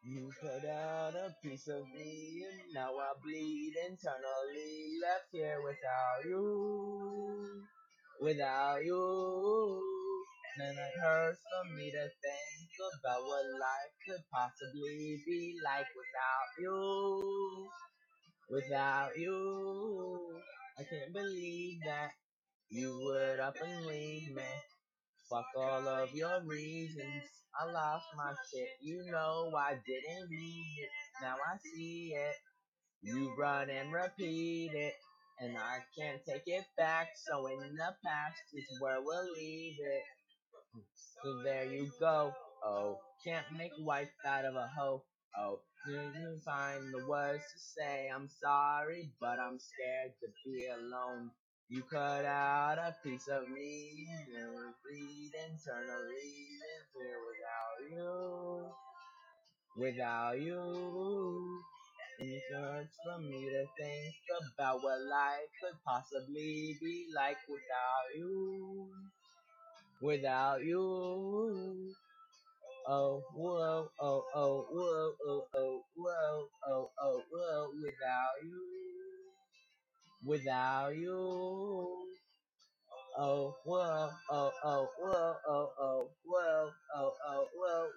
You cut out a piece of me, and now I bleed internally. Left here without you, without you. And it hurts for me to think about what life could possibly be like without you, without you. I can't believe that you would up and leave me. Fuck all of your reasons. I lost my shit. You know I didn't mean it. Now I see it. You run and repeat it. And I can't take it back. So in the past is where we'll leave it. So there you go. Oh, can't make a wife out of a hoe. Oh, you can find the words to say I'm sorry, but I'm scared to be alone. You cut out a piece of me, and bleed internally, live here without you. And it hurts for me to think about what life could possibly be like without you. Oh, whoa, oh, oh, whoa, oh, oh, whoa, oh, oh, whoa, without you, oh, whoa, oh, oh, whoa, oh, oh, whoa, oh, oh, whoa,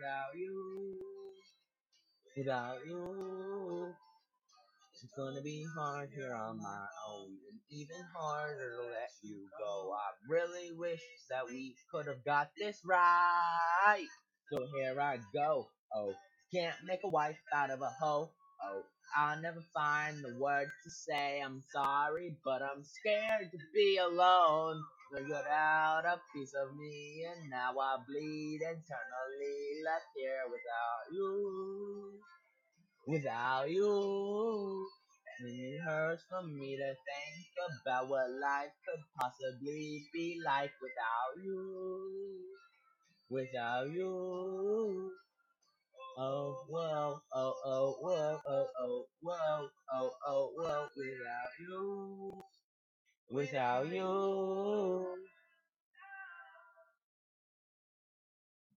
without you, it's gonna be hard here on my own, and even harder to let you go. I really wish that we could have got this right. So here I go. Oh, can't make a wife out of a hoe. Oh, I'll never find the words to say I'm sorry, but I'm scared to be alone. So got out a piece of me, and now I bleed internally, left here without you. And it hurts for me to think about what life could possibly be like without you. Oh, whoa, oh, oh, whoa, oh, oh, whoa, oh, oh, whoa, without you,